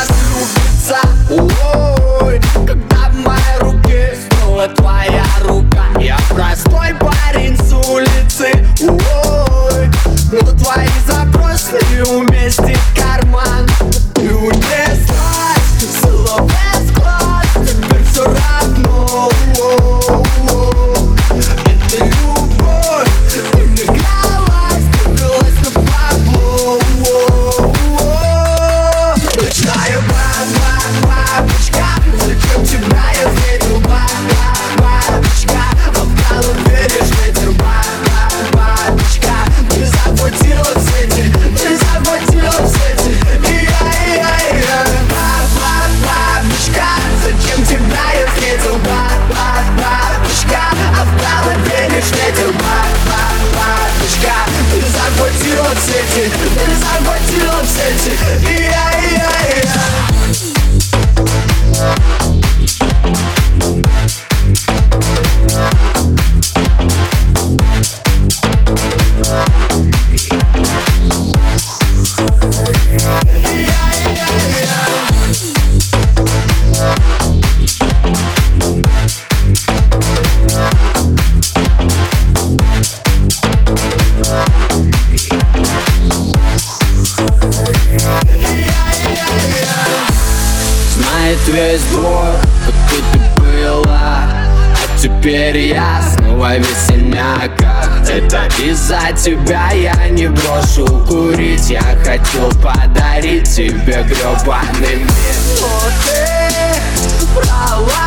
нас любится. Ой, когда в моей руке снова твоя рука. Я простой парень с улицы. Ой, но твои запросы уместит карман. И унеслась силовой склад. Теперь все равно. Это любовь, ты мне гралась, влилась на бабло. Ночная бабочка, зачем тебя я встретил, бабочка? А в голове лишь ветер, бабочка. Ты захватила в сети, ты захватила в сети. Бабочка, зачем тебя я встретил, бабочка? А в голове лишь ветер, бабочка. Ты захватила в сети, ты захватила в сети. Знает весь двор, кто ты была, а теперь я снова весельняка. Это из-за тебя я не брошу курить. Я хотел подарить тебе гребаный мир. Но ты права,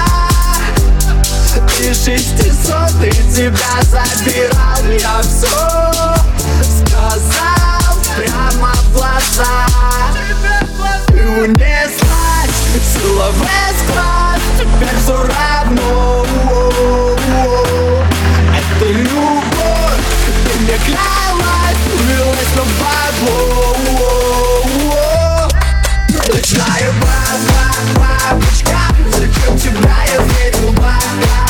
и 600 тебя забирал. Я все сказал прямо в глаза. И унеслась силовой склад. Теперь все равно. Это любовь, ты мне клялась, влилась на бабло. Ночная бабочка, зачем тебя я встретил, бабочка?